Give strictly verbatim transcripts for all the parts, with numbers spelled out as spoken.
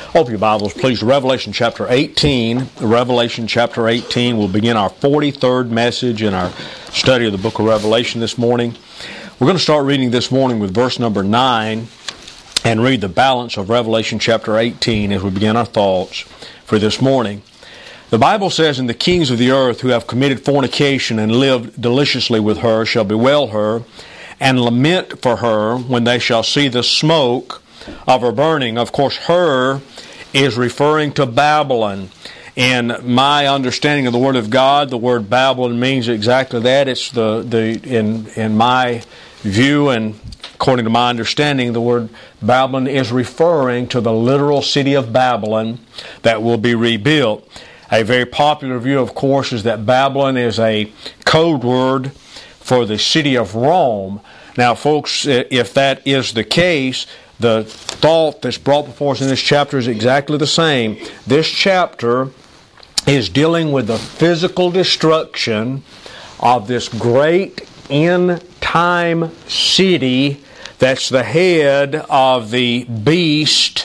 Open your Bibles, please, to Revelation chapter eighteen. Revelation chapter eighteen. We'll begin our forty-third message in our study of the book of Revelation this morning. We're going to start reading this morning with verse number nine and read the balance of Revelation chapter eighteen as we begin our thoughts for this morning. The Bible says, "And the kings of the earth who have committed fornication and lived deliciously with her shall bewail her and lament for her when they shall see the smoke of her burning." Of course, her is referring to Babylon. In my understanding of the Word of God, the word Babylon means exactly that. It's the, the in in my view and according to my understanding, the word Babylon is referring to the literal city of Babylon that will be rebuilt. A very popular view, of course, is that Babylon is a code word for the city of Rome. Now, folks, if that is the case, the thought that's brought before us in this chapter is exactly the same. This chapter is dealing with the physical destruction of this great end-time city that's the head of the beast.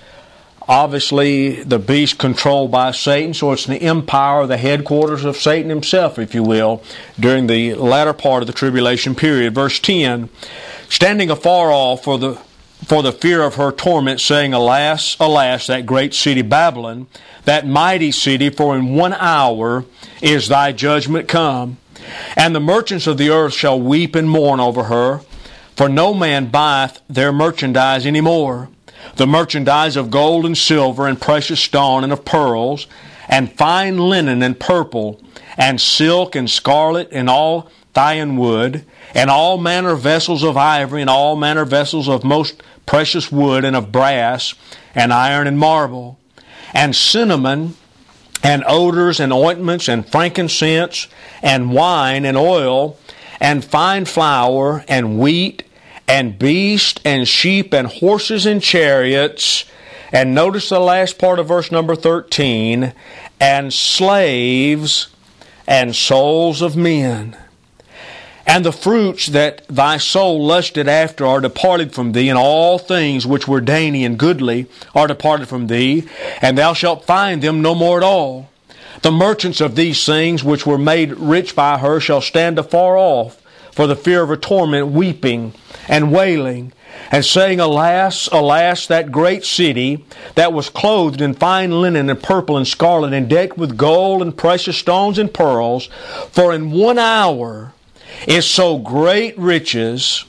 Obviously, the beast controlled by Satan, so it's the empire, the headquarters of Satan himself, if you will, during the latter part of the tribulation period. Verse ten, "Standing afar off for the for the fear of her torment, saying, Alas, alas, that great city Babylon, that mighty city, for in one hour is thy judgment come. And the merchants of the earth shall weep and mourn over her, for no man buyeth their merchandise any more. The merchandise of gold and silver and precious stone and of pearls, and fine linen and purple, and silk and scarlet and all Thyine wood, and all manner of vessels of ivory, and all manner of vessels of most precious wood, and of brass, and iron and marble, and cinnamon, and odors, and ointments, and frankincense, and wine, and oil, and fine flour, and wheat, and beast, and sheep, and horses, and chariots." And notice the last part of verse number thirteen, "and slaves, and souls of men. And the fruits that thy soul lusted after are departed from thee, and all things which were dainty and goodly are departed from thee, and thou shalt find them no more at all. The merchants of these things which were made rich by her shall stand afar off for the fear of her torment, weeping and wailing, and saying, Alas, alas, that great city that was clothed in fine linen and purple and scarlet, and decked with gold and precious stones and pearls, for in one hour is so great riches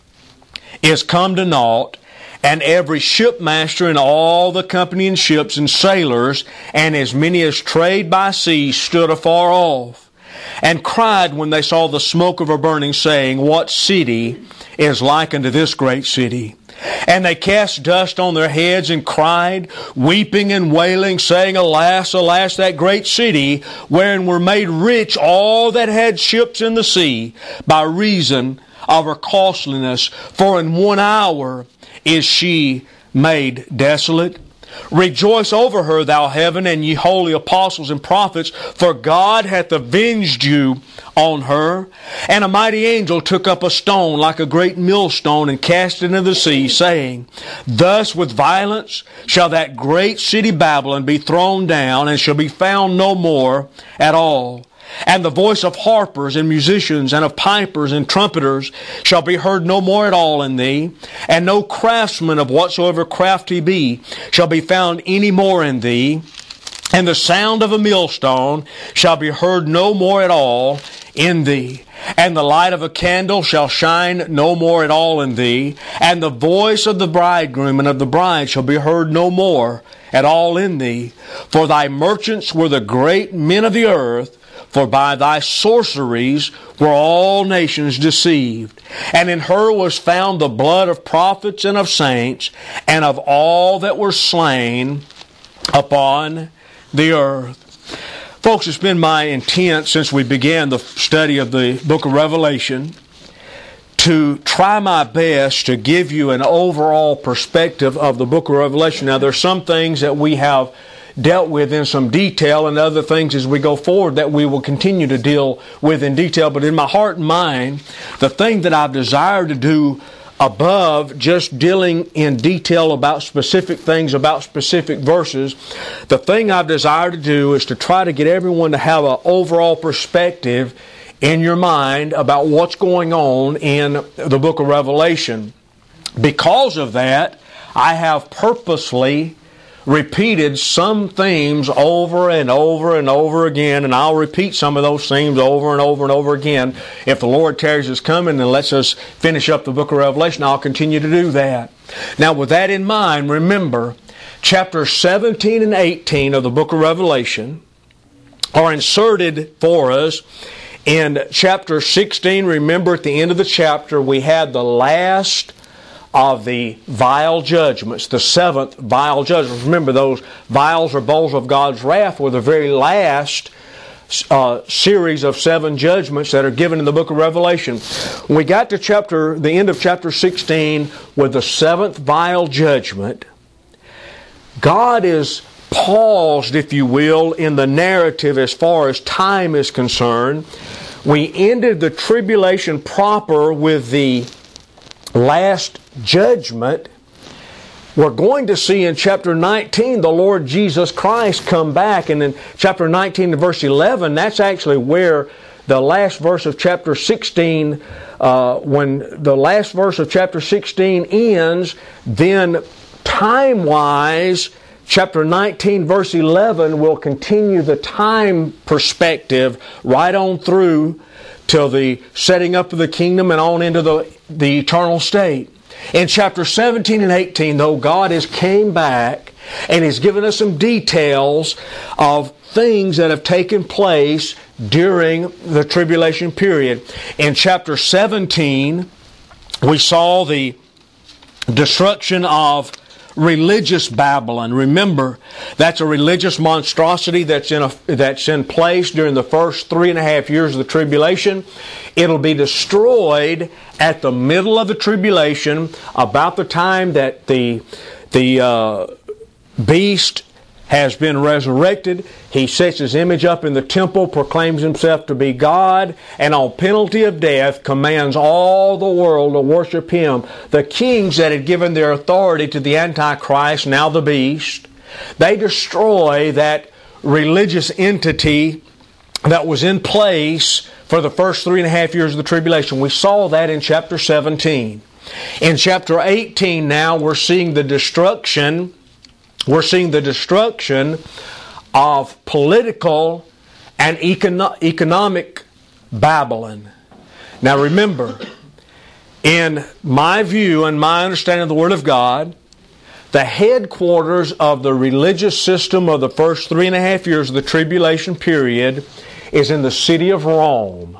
is come to naught, and every shipmaster and all the company in ships and sailors, and as many as trade by sea, stood afar off, and cried when they saw the smoke of her burning, saying, What city is like unto this great city? And they cast dust on their heads and cried, weeping and wailing, saying, Alas, alas, that great city, wherein were made rich all that had ships in the sea, by reason of her costliness. For in one hour is she made desolate. Rejoice over her, thou heaven, and ye holy apostles and prophets, for God hath avenged you on her. And a mighty angel took up a stone like a great millstone, and cast it into the sea, saying, Thus with violence shall that great city Babylon be thrown down, and shall be found no more at all. And the voice of harpers and musicians and of pipers and trumpeters shall be heard no more at all in thee. And no craftsman of whatsoever craft he be shall be found any more in thee. And the sound of a millstone shall be heard no more at all in thee. And the light of a candle shall shine no more at all in thee. And the voice of the bridegroom and of the bride shall be heard no more at all in thee. For thy merchants were the great men of the earth, for by thy sorceries were all nations deceived. And in her was found the blood of prophets and of saints, and of all that were slain upon the earth. Folks, it's been my intent since we began the study of the book of Revelation to try my best to give you an overall perspective of the book of Revelation. Now, there's some things that we have dealt with in some detail, and other things as we go forward that we will continue to deal with in detail. But in my heart and mind, the thing that I've desired to do above just dealing in detail about specific things, about specific verses, the thing I've desired to do is to try to get everyone to have an overall perspective in your mind about what's going on in the book of Revelation. Because of that, I have purposely repeated some themes over and over and over again, and I'll repeat some of those themes over and over and over again. If the Lord tarries us coming and lets us finish up the book of Revelation, I'll continue to do that. Now, with that in mind, remember, chapters seventeen and eighteen of the book of Revelation are inserted for us in chapter sixteen. Remember, at the end of the chapter, we had the last of the vial judgments, the seventh vial judgments. Remember, those vials or bowls of God's wrath were the very last uh, series of seven judgments that are given in the book of Revelation. When we got to chapter, the end of chapter sixteen with the seventh vial judgment, God is paused, if you will, in the narrative as far as time is concerned. We ended the tribulation proper with the last judgment. We're going to see in chapter nineteen the Lord Jesus Christ come back, and in chapter nineteen and verse eleven, that's actually where the last verse of chapter sixteen, uh, when the last verse of chapter sixteen ends, then time-wise, chapter nineteen verse eleven will continue the time perspective right on through till the setting up of the kingdom and on into the, the eternal state. In chapter seventeen and eighteen, though, God has came back and has given us some details of things that have taken place during the tribulation period. In chapter seventeen, we saw the destruction of religious Babylon. Remember, that's a religious monstrosity that's in a, that's in place during the first three and a half years of the tribulation. It'll be destroyed at the middle of the tribulation, about the time that the the uh, beast has been resurrected. He sets his image up in the temple, proclaims himself to be God, and on penalty of death commands all the world to worship him. The kings that had given their authority to the Antichrist, now the beast, they destroy that religious entity that was in place for the first three and a half years of the tribulation. We saw that in chapter seventeen. In chapter eighteen now, we're seeing the destruction We're seeing the destruction of political and econo- economic Babylon. Now remember, in my view and my understanding of the Word of God, the headquarters of the religious system of the first three and a half years of the tribulation period is in the city of Rome.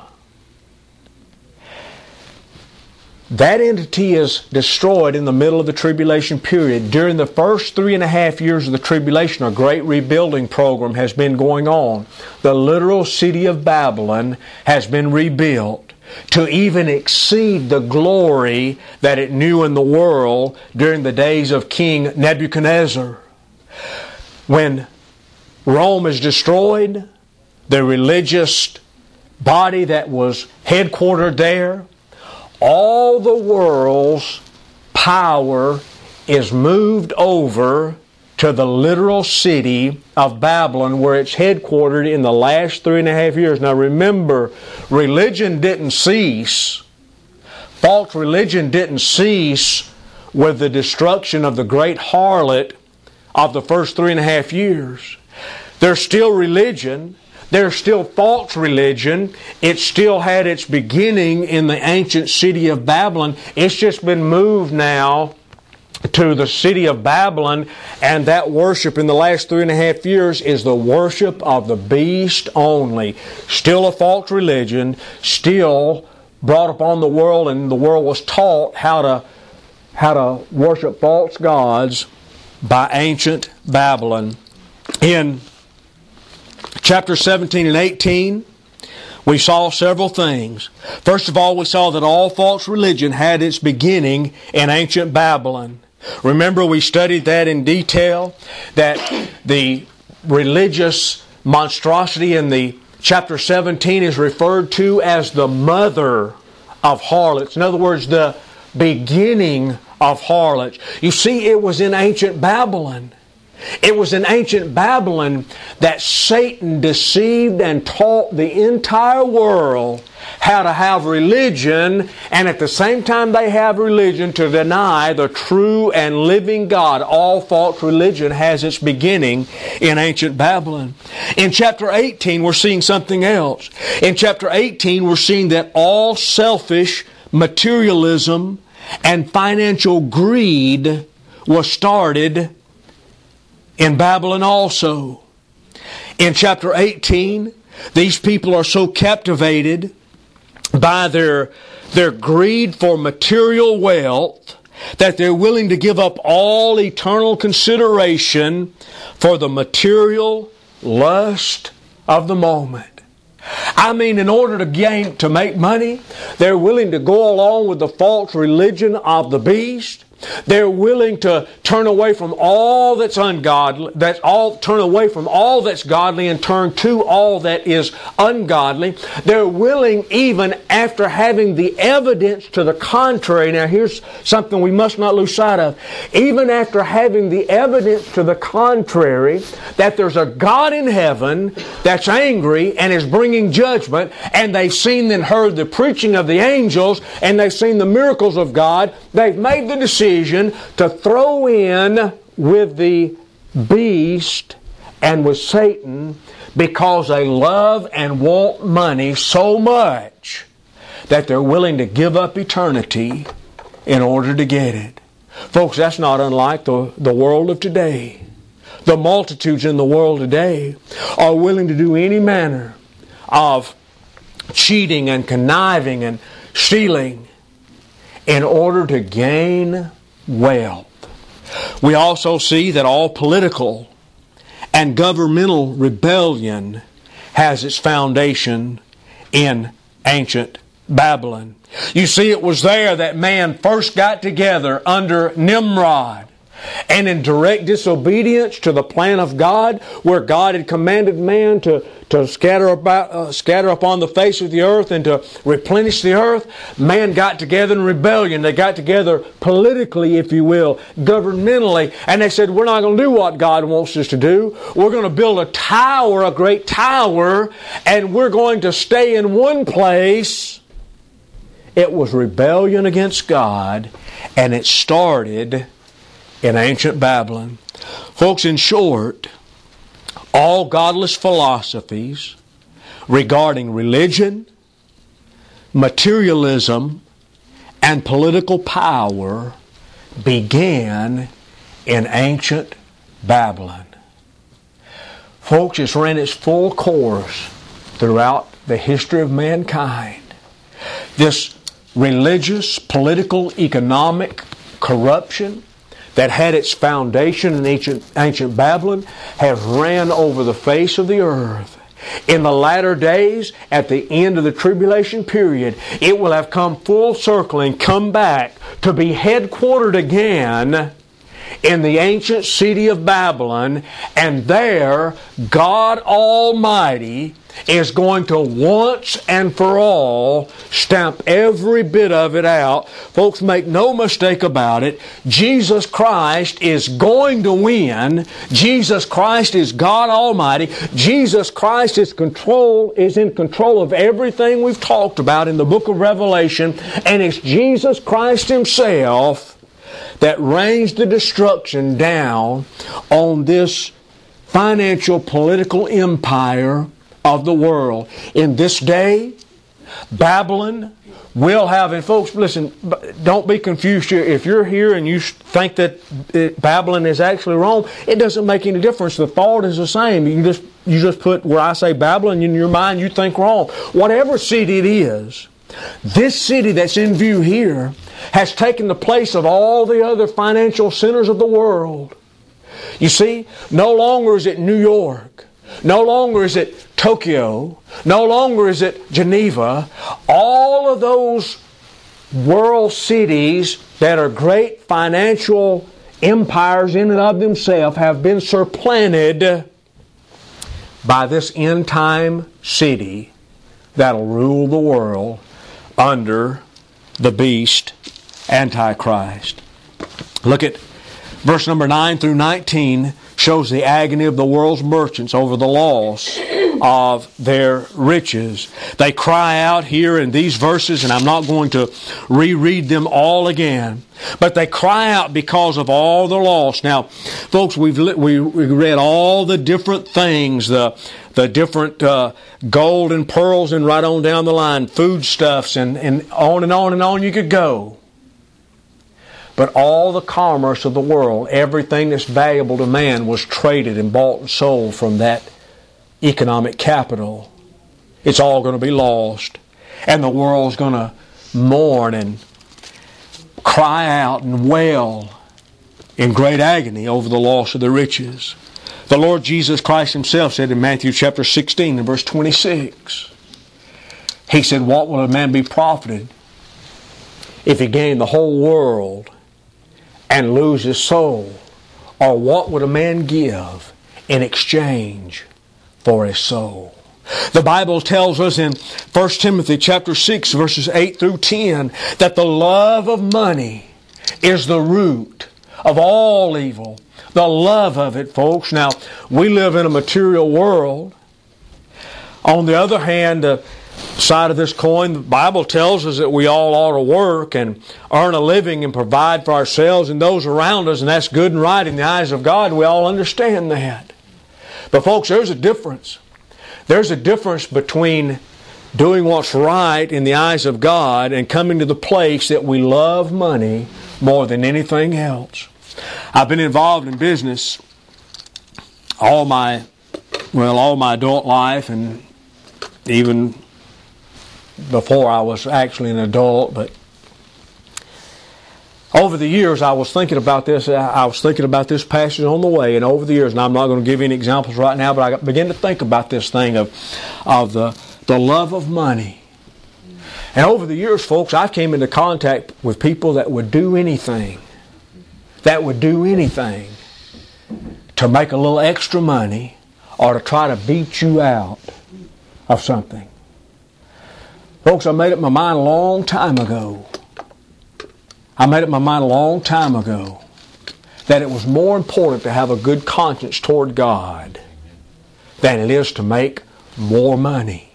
That entity is destroyed in the middle of the tribulation period. During the first three and a half years of the tribulation, a great rebuilding program has been going on. The literal city of Babylon has been rebuilt to even exceed the glory that it knew in the world during the days of King Nebuchadnezzar. When Rome is destroyed, the religious body that was headquartered there, all the world's power is moved over to the literal city of Babylon, where it's headquartered in the last three and a half years. Now remember, religion didn't cease. False religion didn't cease with the destruction of the great harlot of the first three and a half years. There's still religion. There's still false religion. It still had its beginning in the ancient city of Babylon. It's just been moved now to the city of Babylon, and that worship in the last three and a half years is the worship of the beast only. Still a false religion, still brought upon the world, and the world was taught how to, how to worship false gods by ancient Babylon. In chapter seventeen and eighteen, we saw several things. First of all, we saw that all false religion had its beginning in ancient Babylon. Remember, we studied that in detail, that the religious monstrosity in the chapter seventeen is referred to as the mother of harlots. In other words, the beginning of harlots. You see, it was in ancient Babylon. It was in ancient Babylon that Satan deceived and taught the entire world how to have religion, and at the same time they have religion, to deny the true and living God. All false religion has its beginning in ancient Babylon. In chapter eighteen, we're seeing something else. In chapter eighteen, we're seeing that all selfish materialism and financial greed was started in Babylon also. In chapter eighteen, these people are so captivated by their, their greed for material wealth that they're willing to give up all eternal consideration for the material lust of the moment. I mean, in order to gain, to make money, they're willing to go along with the false religion of the beast. They're willing to turn away from all that's ungodly, that's all, turn away from all that's godly and turn to all that is ungodly. They're willing, even after having the evidence to the contrary. Now here's something we must not lose sight of. Even after having the evidence to the contrary, that there's a God in heaven that's angry and is bringing judgment, and they've seen and heard the preaching of the angels, and they've seen the miracles of God, they've made the decision to throw in with the beast and with Satan because they love and want money so much that they're willing to give up eternity in order to get it. Folks, that's not unlike the, the world of today. The multitudes in the world today are willing to do any manner of cheating and conniving and stealing in order to gain wealth. We also see that all political and governmental rebellion has its foundation in ancient Babylon. You see, it was there that man first got together under Nimrod, and in direct disobedience to the plan of God, where God had commanded man to, to scatter about, uh, scatter upon the face of the earth and to replenish the earth, man got together in rebellion. They got together politically, if you will, governmentally, and they said, we're not going to do what God wants us to do. We're going to build a tower, a great tower, and we're going to stay in one place. It was rebellion against God, and it started in ancient Babylon. Folks, in short, all godless philosophies regarding religion, materialism, and political power began in ancient Babylon. Folks, it's ran its full course throughout the history of mankind. This religious, political, economic corruption that had its foundation in ancient, ancient Babylon has ran over the face of the earth. In the latter days, at the end of the tribulation period, it will have come full circle and come back to be headquartered again in the ancient city of Babylon, and there God Almighty is going to once and for all stamp every bit of it out. Folks, make no mistake about it. Jesus Christ is going to win. Jesus Christ is God Almighty. Jesus Christ is control is in control of everything we've talked about in the book of Revelation, and it's Jesus Christ Himself that rains the destruction down on this financial political empire of the world. In this day, Babylon will have, and folks, listen, don't be confused here. If you're here and you think that it, Babylon is actually Rome, it doesn't make any difference. The thought is the same. You just, you just put where I say Babylon, in your mind you think Rome. Whatever city it is, this city that's in view here has taken the place of all the other financial centers of the world. You see, no longer is it New York. No longer is it Tokyo. No longer is it Geneva. All of those world cities that are great financial empires in and of themselves have been supplanted by this end-time city that'll rule the world under the beast Antichrist. Look at verse number nine through nineteen, shows the agony of the world's merchants over the loss of their riches. They cry out here in these verses, and I'm not going to reread them all again, but they cry out because of all the loss. Now, folks, we've we we read all the different things, the the different uh, gold and pearls, and right on down the line, foodstuffs, and, and on and on and on you could go. But all the commerce of the world, everything that's valuable to man, was traded and bought and sold from that economic capital. It's all going to be lost. And the world's going to mourn and cry out and wail in great agony over the loss of the riches. The Lord Jesus Christ Himself said in Matthew chapter sixteen and verse twenty-six, He said, "What will a man be profited if he gain the whole world and lose his soul? Or what would a man give in exchange for his soul?" The Bible tells us in First Timothy chapter six verses eight through ten that the love of money is the root of all evil. The love of it, folks. Now, we live in a material world. On the other hand, the side of this coin, the Bible tells us that we all ought to work and earn a living and provide for ourselves and those around us, and that's good and right in the eyes of God. We all understand that. But folks, there's a difference. There's a difference between doing what's right in the eyes of God and coming to the place that we love money more than anything else. I've been involved in business all my, well, all my adult life, and even before I was actually an adult. But over the years, I was thinking about this. I was thinking about this passage on the way, and over the years, and I'm not going to give you any examples right now, but I began to think about this thing of, of the, the love of money. And over the years, folks, I came into contact with people that would do anything, that would do anything to make a little extra money or to try to beat you out of something. Folks, I made up my mind a long time ago. I made up my mind a long time ago that it was more important to have a good conscience toward God than it is to make more money.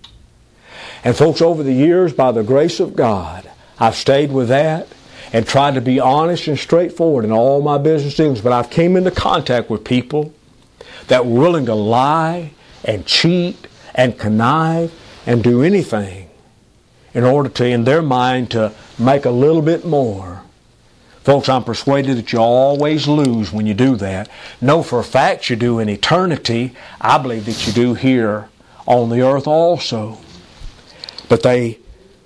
And folks, over the years, by the grace of God, I've stayed with that and tried to be honest and straightforward in all my business dealings. But I've came into contact with people that were willing to lie and cheat and connive and do anything in order to, in their mind, to make a little bit more. Folks, I'm persuaded that you always lose when you do that. Know for a fact you do in eternity. I believe that you do here on the earth also. But they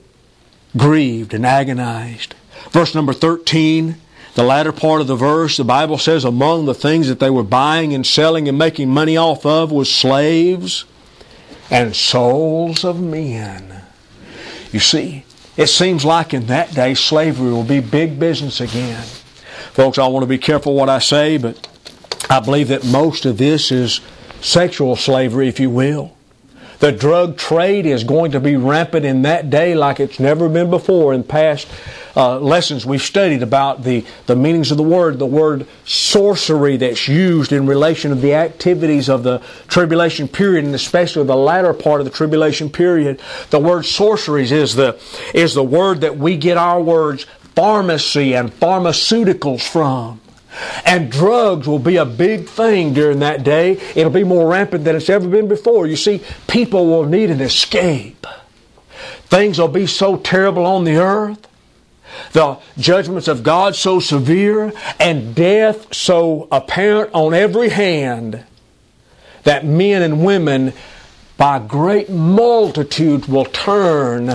grieved and agonized. Verse number thirteen, the latter part of the verse, the Bible says, among the things that they were buying and selling and making money off of was slaves and souls of men. You see, it seems like in that day slavery will be big business again. Folks, I want to be careful what I say, but I believe that most of this is sexual slavery, if you will. The drug trade is going to be rampant in that day like it's never been before. In past uh, lessons we've studied about the, the meanings of the word, the word sorcery that's used in relation to the activities of the tribulation period, and especially the latter part of the tribulation period. The word sorceries is the, is the word that we get our words pharmacy and pharmaceuticals from. And drugs will be a big thing during that day. It'll be more rampant than it's ever been before. You see, people will need an escape. Things will be so terrible on the earth. The judgments of God so severe, and death so apparent on every hand, that men and women by great multitudes will turn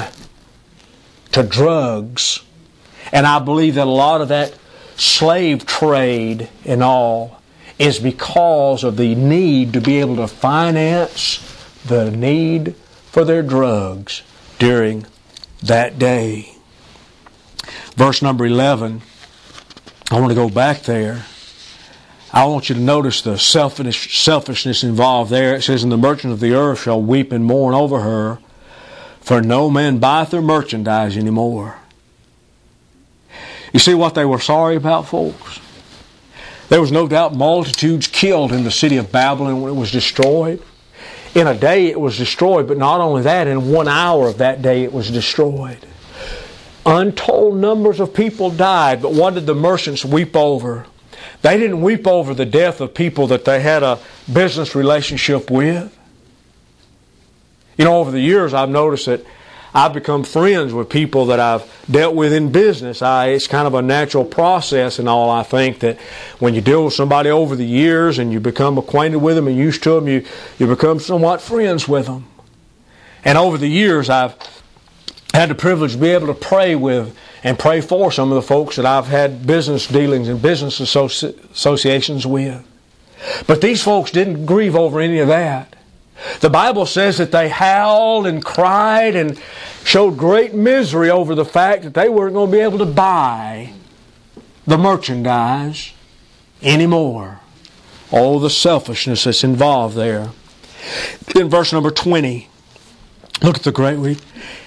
to drugs. And I believe that a lot of that slave trade and all is because of the need to be able to finance the need for their drugs during that day. Verse number eleven, I want to go back there. I want you to notice the selfish, selfishness involved there. It says, and the merchants of the earth shall weep and mourn over her, for no man buyeth her merchandise anymore. You see what they were sorry about, folks? There was no doubt multitudes killed in the city of Babylon when it was destroyed. In a day it was destroyed, but not only that, in one hour of that day it was destroyed. Untold numbers of people died, but what did the merchants weep over? They didn't weep over the death of people that they had a business relationship with. You know, over the years I've noticed that I've become friends with people that I've dealt with in business. I, it's kind of a natural process and all. I think that when you deal with somebody over the years and you become acquainted with them and used to them, you, you become somewhat friends with them. And over the years I've had the privilege to be able to pray with and pray for some of the folks that I've had business dealings and business associ- associations with. But these folks didn't grieve over any of that. The Bible says that they howled and cried and showed great misery over the fact that they weren't going to be able to buy the merchandise anymore. Oh, the selfishness that's involved there. In verse number twenty, look at the great week.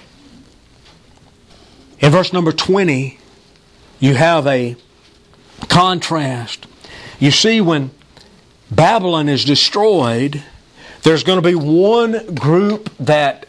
In verse number twenty, you have a contrast. You see, when Babylon is destroyed, there's going to be one group that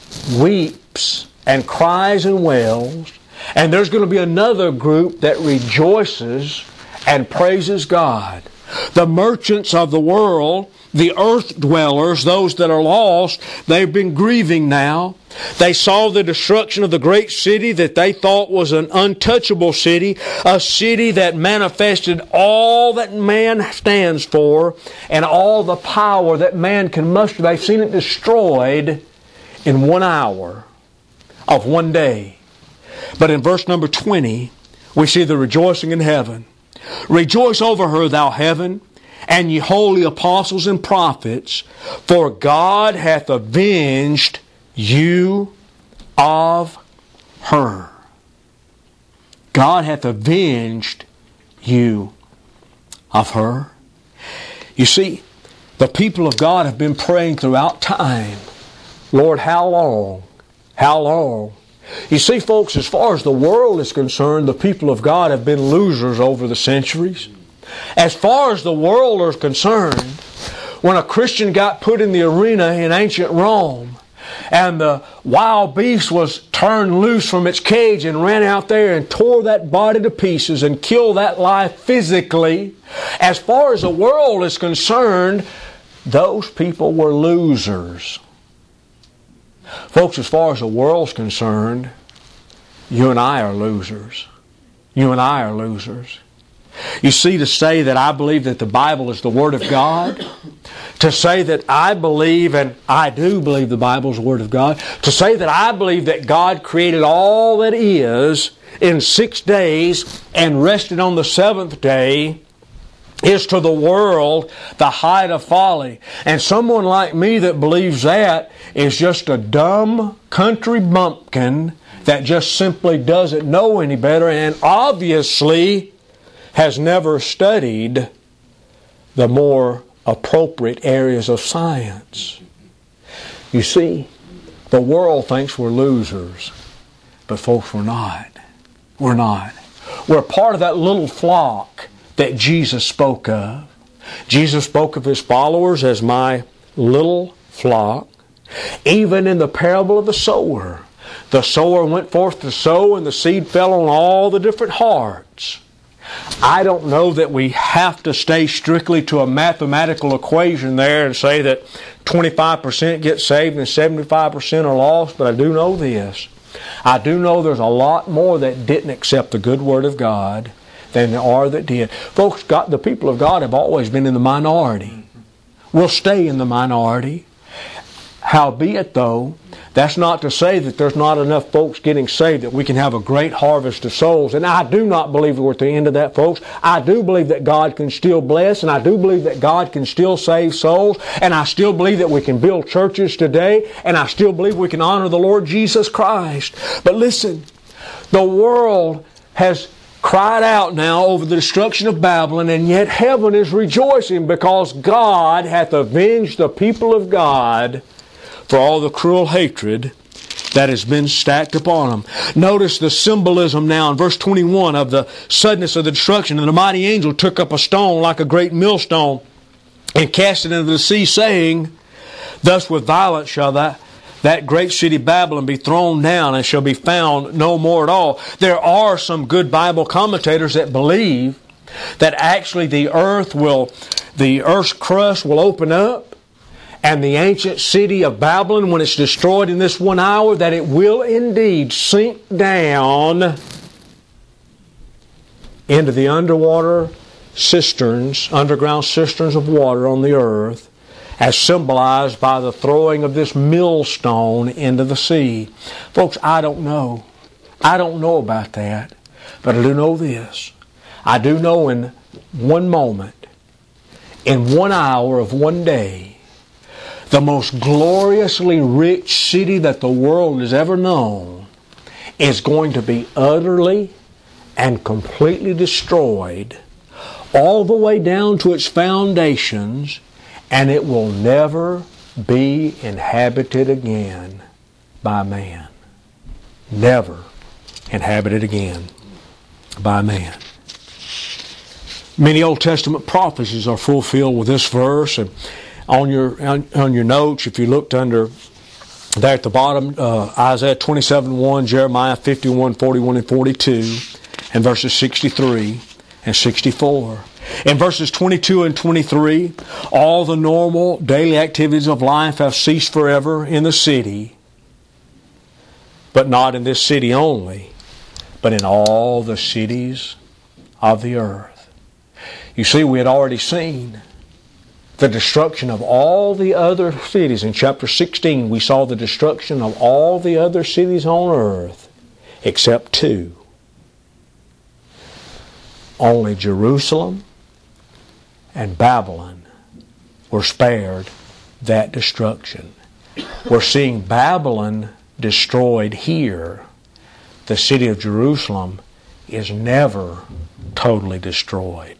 weeps and cries and wails, and there's going to be another group that rejoices and praises God. The merchants of the world, the earth dwellers, those that are lost, they've been grieving now. They saw the destruction of the great city that they thought was an untouchable city, a city that manifested all that man stands for and all the power that man can muster. They've seen it destroyed in one hour of one day. But in verse number twenty, we see the rejoicing in heaven. Rejoice over her, thou heaven, and ye holy apostles and prophets, for God hath avenged you of her. God hath avenged you of her. You see, the people of God have been praying throughout time, Lord, how long? How long? You see, folks, as far as the world is concerned, the people of God have been losers over the centuries. As far as the world is concerned, when a Christian got put in the arena in ancient Rome, and the wild beast was turned loose from its cage and ran out there and tore that body to pieces and killed that life physically, as far as the world is concerned, those people were losers. Folks, as far as the world's concerned, you and I are losers. You and I are losers. You see, to say that I believe that the Bible is the Word of God, to say that I believe, and I do believe the Bible is the Word of God, to say that I believe that God created all that is in six days and rested on the seventh day, is to the world the height of folly. And someone like me that believes that is just a dumb country bumpkin that just simply doesn't know any better and obviously has never studied the more appropriate areas of science. You see, the world thinks we're losers, but folks, we're not. We're not. We're part of that little flock that Jesus spoke of. Jesus spoke of His followers as my little flock. Even in the parable of the sower, the sower went forth to sow and the seed fell on all the different hearts. I don't know that we have to stay strictly to a mathematical equation there and say that twenty-five percent get saved and seventy-five percent are lost, but I do know this. I do know there's a lot more that didn't accept the good Word of God than there are that did. Folks, God, the people of God have always been in the minority. We'll stay in the minority. Howbeit, though, that's not to say that there's not enough folks getting saved that we can have a great harvest of souls. And I do not believe we're at the end of that, folks. I do believe that God can still bless, and I do believe that God can still save souls, and I still believe that we can build churches today, and I still believe we can honor the Lord Jesus Christ. But listen, the world has cried out now over the destruction of Babylon, and yet heaven is rejoicing because God hath avenged the people of God for all the cruel hatred that has been stacked upon them. Notice the symbolism now in verse twenty-one of the suddenness of the destruction. And the mighty angel took up a stone like a great millstone and cast it into the sea, saying, Thus with violence shall that, that great city Babylon be thrown down and shall be found no more at all. There are some good Bible commentators that believe that actually the earth will, the earth's crust will open up, and the ancient city of Babylon, when it's destroyed in this one hour, that it will indeed sink down into the underwater cisterns, underground cisterns of water on the earth, as symbolized by the throwing of this millstone into the sea. Folks, I don't know. I don't know about that. But I do know this. I do know in one moment, in one hour of one day, the most gloriously rich city that the world has ever known is going to be utterly and completely destroyed, all the way down to its foundations, and it will never be inhabited again by man. Never inhabited again by man. Many Old Testament prophecies are fulfilled with this verse. And on your on, on your notes, if you looked under there at the bottom, uh, Isaiah twenty-seven one, Jeremiah fifty-one forty-one and forty-two, and verses sixty-three and sixty-four. In verses twenty-two and twenty-three, all the normal daily activities of life have ceased forever in the city, but not in this city only, but in all the cities of the earth. You see, we had already seen the destruction of all the other cities. In chapter sixteen, we saw the destruction of all the other cities on earth except two. Only Jerusalem and Babylon were spared that destruction. We're seeing Babylon destroyed here. The city of Jerusalem is never totally destroyed.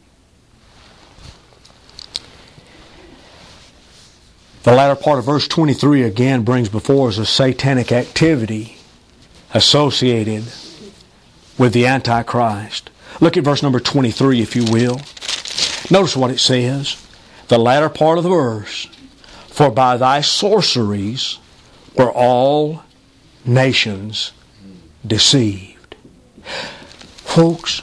The latter part of verse twenty-three again brings before us a satanic activity associated with the Antichrist. Look at verse number twenty-three, if you will. Notice what it says. The latter part of the verse. For by thy sorceries were all nations deceived. Folks,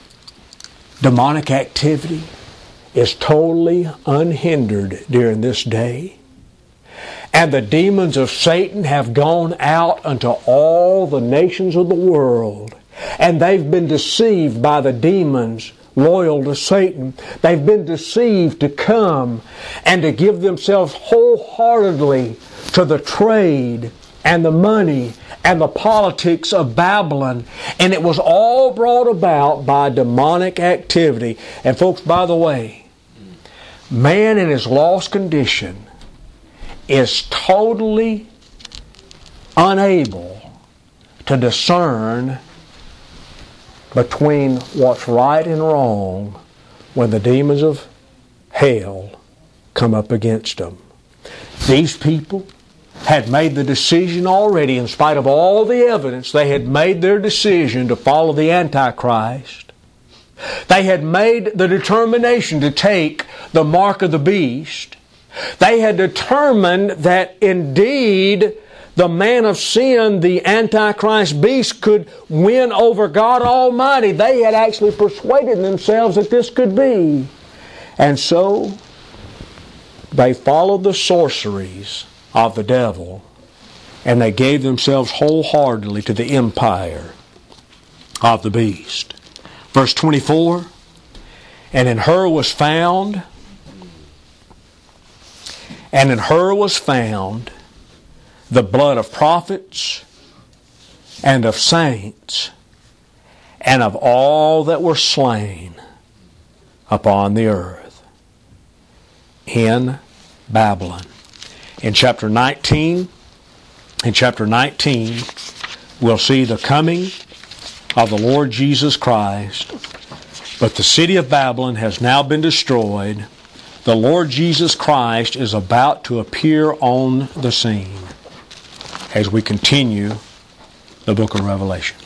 demonic activity is totally unhindered during this day. And the demons of Satan have gone out unto all the nations of the world. And they've been deceived by the demons loyal to Satan. They've been deceived to come and to give themselves wholeheartedly to the trade and the money and the politics of Babylon. And it was all brought about by demonic activity. And folks, by the way, man in his lost condition is totally unable to discern between what's right and wrong when the demons of hell come up against them. These people had made the decision already, in spite of all the evidence, they had made their decision to follow the Antichrist. They had made the determination to take the mark of the beast. They had determined that indeed the man of sin, the Antichrist beast, could win over God Almighty. They had actually persuaded themselves that this could be. And so they followed the sorceries of the devil, and they gave themselves wholeheartedly to the empire of the beast. Verse twenty-four, and in her was found, and in her was found the blood of prophets and of saints and of all that were slain upon the earth in Babylon. In chapter nineteen, in chapter nineteen, we'll see the coming of the Lord Jesus Christ. But the city of Babylon has now been destroyed. The Lord Jesus Christ is about to appear on the scene. as we continue the book of Revelation.